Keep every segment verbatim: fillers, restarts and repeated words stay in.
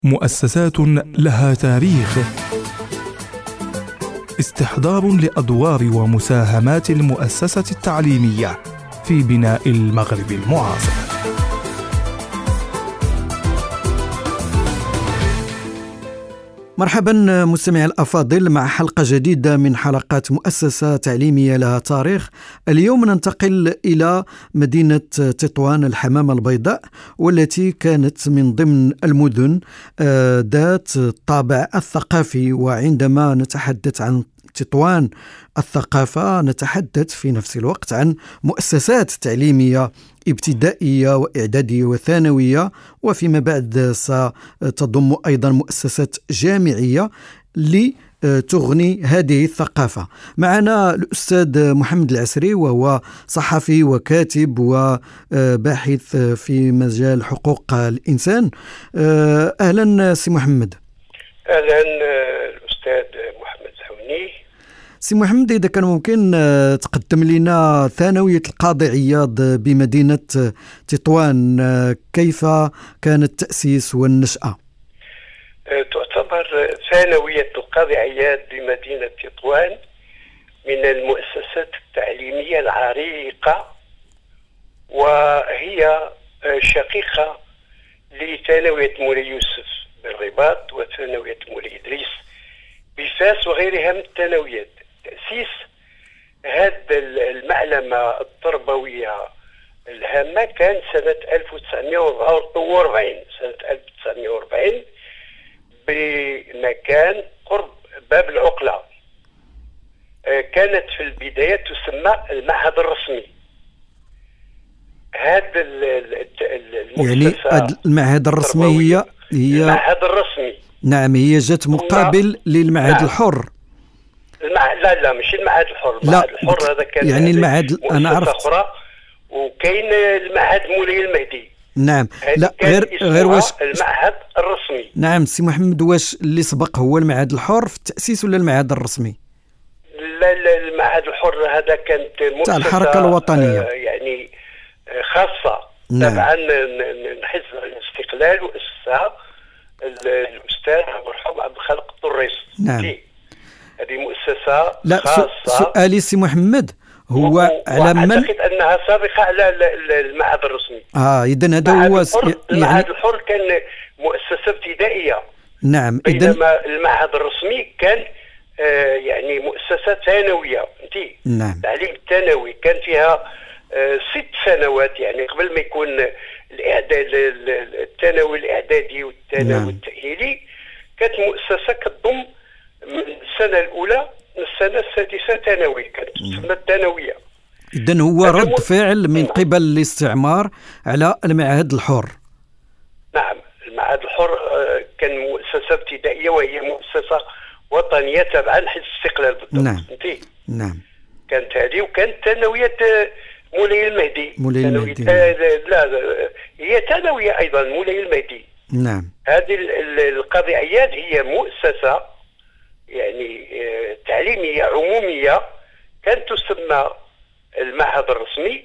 مؤسسات لها تاريخ، استحضار لأدوار ومساهمات المؤسسة التعليمية في بناء المغرب المعاصر. مرحبا مستمعي الأفاضل مع حلقة جديدة من حلقات مؤسسة تعليمية لها تاريخ. اليوم ننتقل إلى مدينة تطوان الحمامة البيضاء، والتي كانت من ضمن المدن ذات الطابع الثقافي. وعندما نتحدث عن تطوان الثقافة نتحدث في نفس الوقت عن مؤسسات تعليمية ابتدائية وإعدادية وثانوية، وفيما بعد ستضم أيضا مؤسسات جامعية لتغني هذه الثقافة. معنا الأستاذ محمد العسري، وهو صحفي وكاتب وباحث في مجال حقوق الإنسان. أهلا سي محمد. أهلا الأستاذ محمد زهوني. سي محمد، إذا كان ممكن تقدم لنا ثانوية القاضي عياض بمدينة تطوان، كيف كان التأسيس والنشأة؟ تعتبر ثانوية القاضي عياض بمدينة تطوان من المؤسسات التعليمية العريقة، وهي شقيقة لثانوية مولاي يوسف بالرباط وثانوية مولاي إدريس بفاس وغيرها من الثانويات. تأسيس هذه المعلمة التربوية الهامة كان سنة ألف وتسعمائة وأربعين سنة ألف وتسعمائة وأربعين بمكان قرب باب العقلة. كانت في البداية تسمى المعهد الرسمي. هذا يعني المعهد الرسمي هي هي المعهد الرسمي نعم، هي جت مقابل للمعهد نعم. الحر. المع... لا لا مش المعهد الحر. المعهد الحر هذا كان يعني المعهد انا عرفت اخرى، وكاين المعهد مولاي المهدي. نعم لا غير غير واش المعهد الرسمي. نعم سي محمد، واش اللي سبق هو المعهد الحر في التأسيس ولا المعهد الرسمي؟ لا لا المعهد الحر هذا كانت مؤسسة الحركة الوطنية آه يعني خاصة نعم. طبعا حزب الاستقلال وأسسها الأستاذ المرحوم عبد الخالق الطريس. نعم هذه مؤسسة لا خاصة. سؤالي سي محمد هو على من أعتقد أنها سابقة على المعهد الرسمي. اه إذن هذا هو يعني المعهد الحر كان مؤسسة ابتدائية. نعم بينما المعهد الرسمي كان آه يعني مؤسسة ثانوية. انتي نعم التعليم الثانوي كان فيها آه ست سنوات، يعني قبل ما يكون الإعداد الثانوي الإعدادي والثانوي نعم. التأهيلي كانت مؤسسة كتضم من السنة الأولى السنة السادسة ثانوي، كانت تسمى الثانوية. إذن هو رد فعل من قبل الاستعمار على المعهد الحر. نعم المعهد الحر كان مؤسسة ابتدائية وهي مؤسسة وطنية تابعة لحزب الاستقلال بالضبط. نعم انتي نعم كانت هذه، وكانت ثانوية مولاي المهدي. مولاي المهدي لا, لا, لا هي ثانوية أيضا مولاي المهدي. نعم هذه القاضي عياض هي مؤسسة يعني تعليمية عمومية كانت تسمى المعهد الرسمي،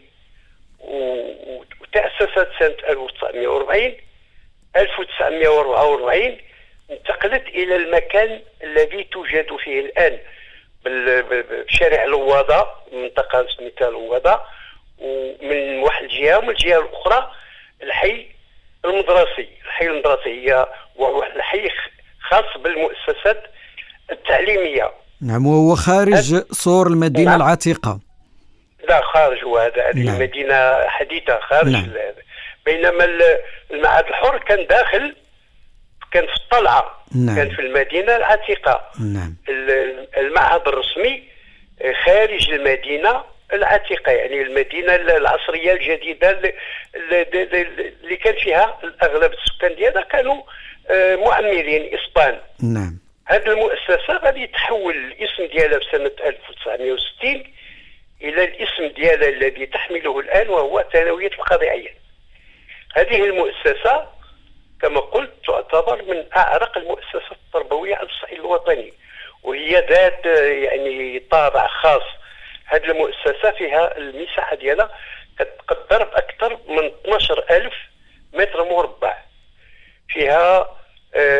وتأسست سنة ألف وتسعمائة وأربعين. ألف وتسعمائة وأربعة وأربعين انتقلت إلى المكان الذي توجد فيه الآن بشارع لوضة، منطقة سميتها لوضة، ومن واحد الجهة ومن الجهة الأخرى الحي المدرسي. الحي المدرسي هي واحد الحي خاص بالمؤسسات التعليمية. نعم، وهو خارج سور المدينة نعم. العتيقة. لا خارج، هو هذا هذه نعم. مدينة حديثة خارج نعم. بينما المعهد الحر كان داخل، كان في الطلعة نعم. كان في المدينة العتيقة. نعم. المعهد الرسمي خارج المدينة العتيقة، يعني المدينة العصرية الجديدة اللي كان فيها الأغلب السكان ديالها كانوا معمرين إسبان. نعم. هذه المؤسسة غادي تحول الاسم ديالها في سنة ألف وتسعمائة وستين إلى الاسم ديالها الذي تحمله الآن، وهو ثانوية القاضي عياض. هذه المؤسسة كما قلت تعتبر من أعرق المؤسسات التربوية على الصعيد الوطني، وهي ذات يعني طابع خاص. هذه المؤسسة فيها المساحة ديالها كتقدر بأكثر من اثناش ألف متر مربع. فيها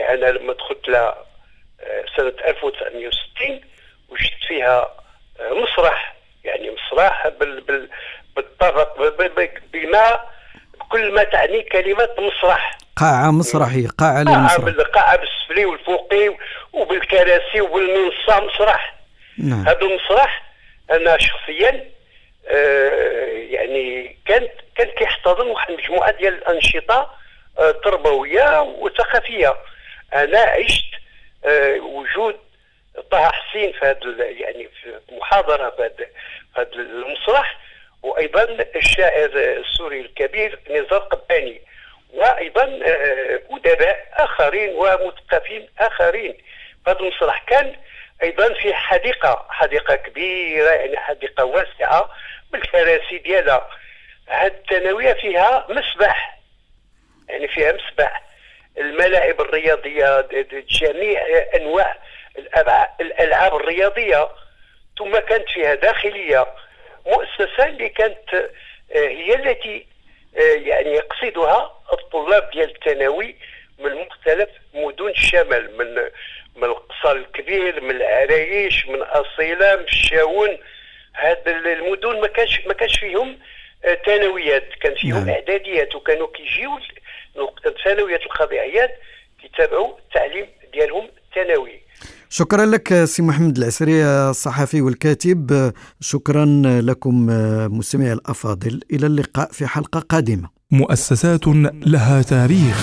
يعني أنا لما دخلت لها سنة ألف وتسعمائة وستين وجدت فيها مسرح، يعني مسرح بال بال بالطرق بما بكل ما تعني كلمة مسرح، قاعة مسرحية، قاعة للمسرح، قاعة بالسفلي والفوقي وبالكراسي وبالمنصة مسرح. نعم. هذا المسرح أنا شخصيا آه يعني كانت كان كيحتضن واحد المجموعة ديال الأنشطة آه تربوية وثقافية. أنا عشت آه وجود طه حسين في هذا يعني في محاضرة في هذا المسرح، وأيضا الشاعر السوري الكبير نزار قباني، وأيضا أدباء آخرين ومثقفين آخرين. هذا المسرح كان أيضا في حديقة حديقة كبيرة، يعني حديقة واسعة بالكراسي ديالها. هذه الثانوية فيها مسبح، يعني فيها مسبح، الملاعب الرياضية، جميع أنواع الألعاب الرياضية. ثم كانت فيها داخلية مؤسسة اللي كانت هي التي يعني يقصدها الطلاب ديال الثانوي من مختلف مدن الشمال، من من القصر الكبير، من العرايش، من أصيلة، من الشاون. هاد المدن ما كانش ما كانش فيهم ثانويات، كان فيهم نعم. اعداديات، وكانوا كيجيو الثانويات الخاضعيات كيتابعوا التعليم ديالهم الثانوي. شكرا لك سي محمد العسري الصحفي والكاتب. شكرا لكم مستمعي الأفاضل، إلى اللقاء في حلقة قادمة. مؤسسات لها تاريخ،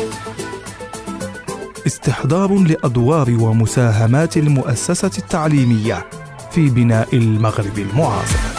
استحضار لأدوار ومساهمات المؤسسة التعليمية في بناء المغرب المعاصر.